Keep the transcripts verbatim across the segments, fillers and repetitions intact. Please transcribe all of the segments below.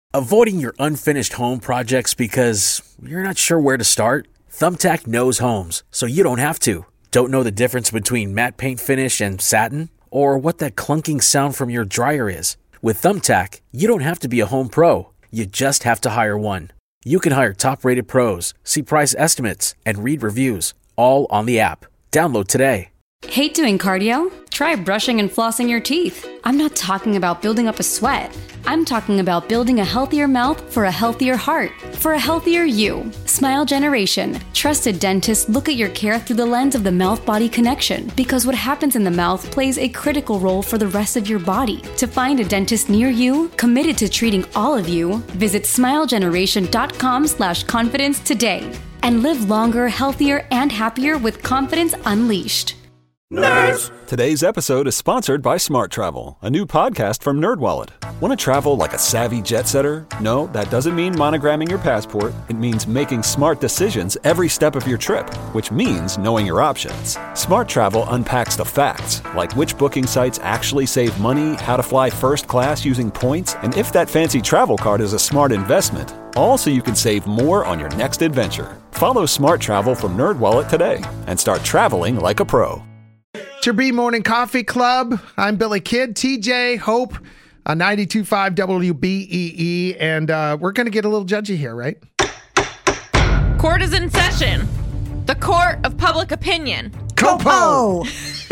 Avoiding your unfinished home projects because you're not sure where to start? Thumbtack knows homes, so you don't have to. Don't know the difference between matte paint finish and satin? Or what that clunking sound from your dryer is? With Thumbtack, you don't have to be a home pro. You just have to hire one. You can hire top-rated pros, see price estimates, and read reviews, all on the app. Download today. Hate doing cardio? Try brushing and flossing your teeth. I'm not talking about building up a sweat. I'm talking about building a healthier mouth for a healthier heart, for a healthier you. Smile Generation. Trusted dentists look at your care through the lens of the mouth-body connection, because what happens in the mouth plays a critical role for the rest of your body. To find a dentist near you, committed to treating all of you, visit smilegeneration.com slash confidence today. And live longer, healthier, and happier with confidence unleashed. Nerds! Today's episode is sponsored by Smart Travel, a new podcast from NerdWallet. Want to travel like a savvy jet setter? No, that doesn't mean monogramming your passport. It means making smart decisions every step of your trip, which means knowing your options. Smart Travel unpacks the facts, like which booking sites actually save money, how to fly first class using points, and if that fancy travel card is a smart investment. All so you can save more on your next adventure. Follow Smart Travel from NerdWallet today and start traveling like a pro. It's your B Morning Coffee Club. I'm Billy Kidd, T J, Hope, uh, ninety-two point five W B E E, and uh, we're going to get a little judgy here, right? Court is in session. The court of public opinion. Copo!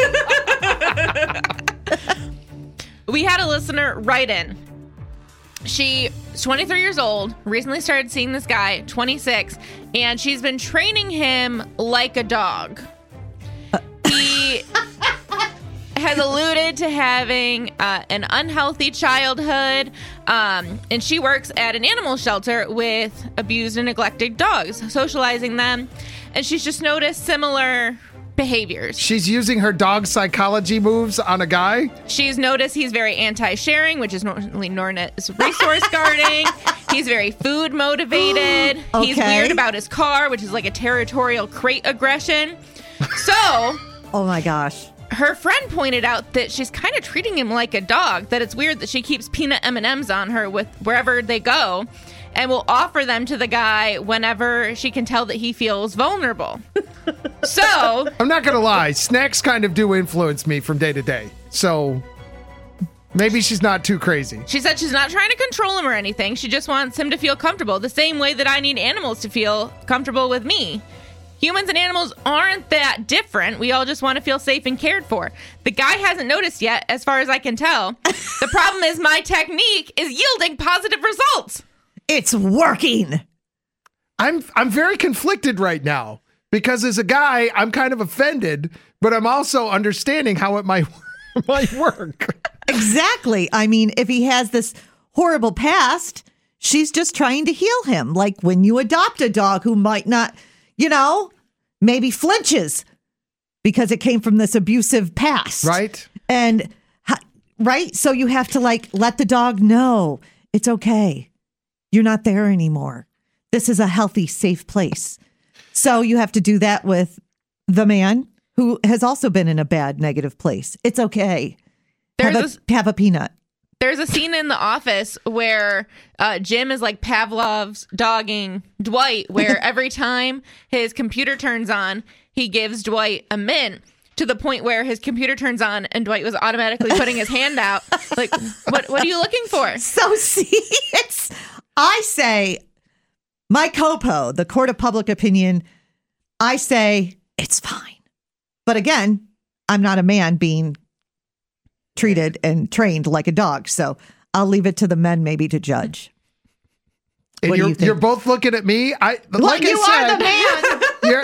We had a listener write in. She's twenty-three years old, recently started seeing this guy, twenty-six, and she's been training him like a dog. He has alluded to having uh, an unhealthy childhood, um, and she works at an animal shelter with abused and neglected dogs, socializing them, and she's just noticed similar behaviors. She's using her dog psychology moves on a guy? She's noticed he's very anti-sharing, which is normally known as resource guarding. He's very food motivated. Okay. He's weird about his car, which is like a territorial crate aggression. So... Oh my gosh. Her friend pointed out that she's kind of treating him like a dog, that it's weird that she keeps peanut M and M's on her with wherever they go and will offer them to the guy whenever she can tell that he feels vulnerable. So... I'm not going to lie. Snacks kind of do influence me from day to day. So maybe she's not too crazy. She said she's not trying to control him or anything. She just wants him to feel comfortable, the same way that I need animals to feel comfortable with me. Humans and animals aren't that different. We all just want to feel safe and cared for. The guy hasn't noticed yet, as far as I can tell. The problem is my technique is yielding positive results. It's working. I'm I'm very conflicted right now because as a guy, I'm kind of offended, but I'm also understanding how it might, might work. Exactly. I mean, if he has this horrible past, she's just trying to heal him. Like when you adopt a dog who might not... You know, maybe flinches because it came from this abusive past. Right. And, right. So you have to like let the dog know it's okay. You're not there anymore. This is a healthy, safe place. So you have to do that with the man who has also been in a bad, negative place. It's okay. Have a, a, have a peanut. There's a scene in The Office where uh, Jim is like Pavlov's dogging Dwight, where every time his computer turns on, he gives Dwight a mint to the point where his computer turns on and Dwight was automatically putting his hand out. Like, what, what are you looking for? So see, it's, I say, my Copo, the court of public opinion, I say it's fine. But again, I'm not a man being treated and trained like a dog. So I'll leave it to the men maybe to judge. And what you're, do you think? You're both looking at me. I Look, like you I said, are the man. You're,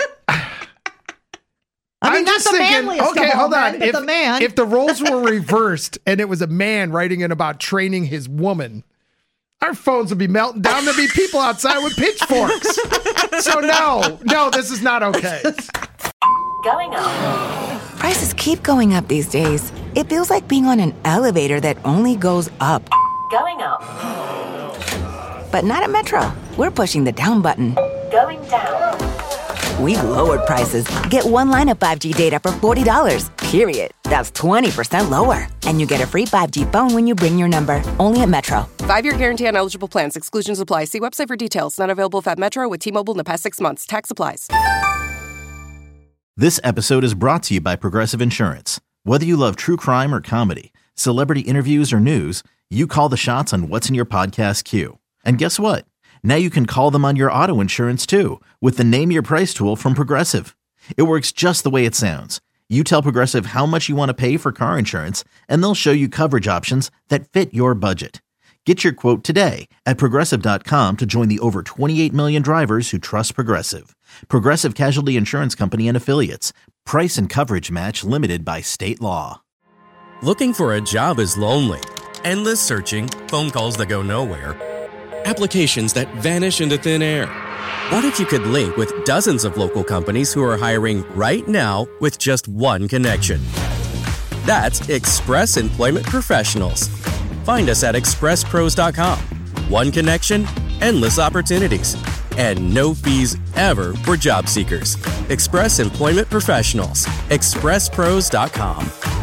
I mean, I'm not just the thinking, manliest okay, of all hold on. men, but If, the man. if the roles were reversed and it was a man writing in about training his woman, our phones would be melting down. There'd be people outside with pitchforks. So no, no, this is not okay. Going up. Prices keep going up these days. It feels like being on an elevator that only goes up. Going up. But not at Metro. We're pushing the down button. Going down. We've lowered prices. Get one line of five G data for forty dollars. period. That's twenty percent lower. And you get a free five G phone when you bring your number. Only at Metro. Five-year guarantee on eligible plans. Exclusions apply. See website for details. Not available at Metro with T-Mobile in the past six months. Tax applies. This episode is brought to you by Progressive Insurance. Whether you love true crime or comedy, celebrity interviews or news, you call the shots on what's in your podcast queue. And guess what? Now you can call them on your auto insurance too with the Name Your Price tool from Progressive. It works just the way it sounds. You tell Progressive how much you want to pay for car insurance, and they'll show you coverage options that fit your budget. Get your quote today at Progressive dot com to join the over twenty-eight million drivers who trust Progressive. Progressive Casualty Insurance Company and Affiliates. Price and coverage match limited by state law. Looking for a job is lonely. Endless searching, phone calls that go nowhere, applications that vanish into thin air. What if you could link with dozens of local companies who are hiring right now with just one connection? That's Express Employment Professionals. Find us at express pros dot com. One connection, endless opportunities, and no fees ever for job seekers. Express Employment Professionals. express pros dot com.